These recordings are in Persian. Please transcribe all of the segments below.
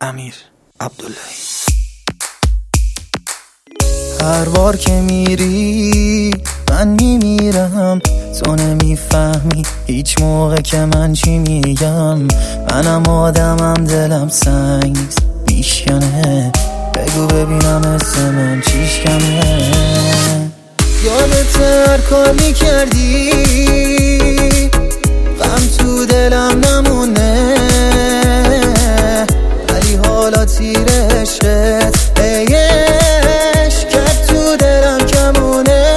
امیر عبداللهی. هر بار که میری من میمیرم، تو نمیفهمی هیچ موقع که من چی میگم. منم آدمم دلم سنگ نیست میشکنه، بگو ببینم اسم من چیش کمه. یادت هر کار میکردی غم تو دلم نمونه، ولی حالا تیر عشقت عشق کرد تو دلم کمونه.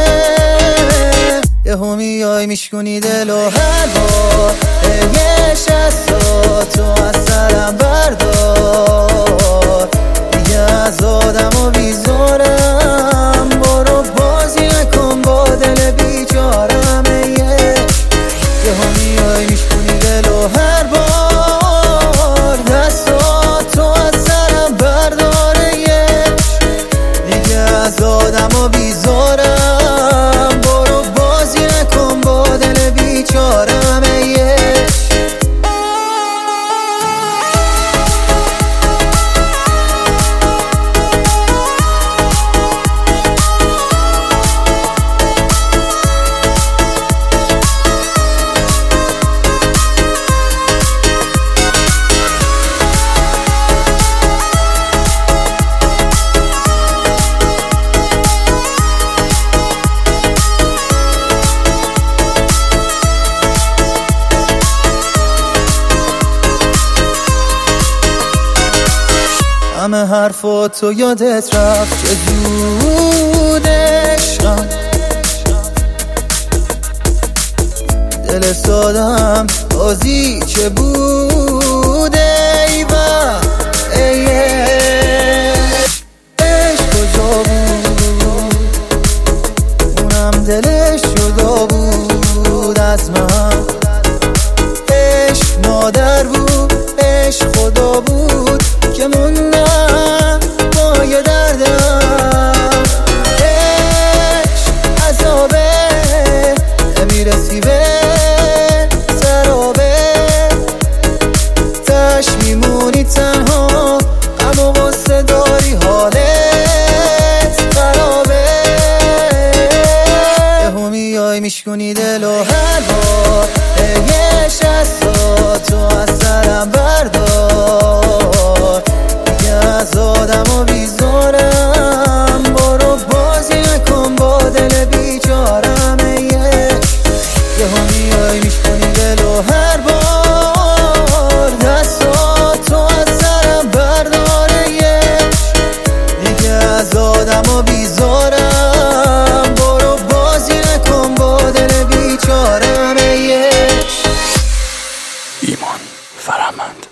یهو میای میشکنی دلو هر بار عشق از تو از سرم بردار، دیگه از آدم و بیزارم، برو بازی نکن با دل بیچارم. یهو میای میشکنی دلو هر بار دستاتو از سرم برداره، دیگه از آدم و بیزارم، برو بازی نکن با دل بیچارم. همه حرفاتو یادت رفت چه زود عشقم، دل سادم بازی چه بود ایوه عشق کجا بود، اونم دلش جدا بود از من. عشق مادر بود، عشق خدا بود که موندم با یه دردم. عشق عذابه نمیرسی به سرابه، تش میمونی تنها غم و غصه داری حالت خرابه. یهو میای میشکنی دلو هر بار عشق از تو از سرم بردار، از آدم و بیزارم، برو بازی نکن با دل بیچارم. یهو میای میشکنی دلو هر بار دستاتو از سرم برداره، دیگه از آدم و بیزارم، برو بازی نکن با دل بیچارم. ایمان فرهمند.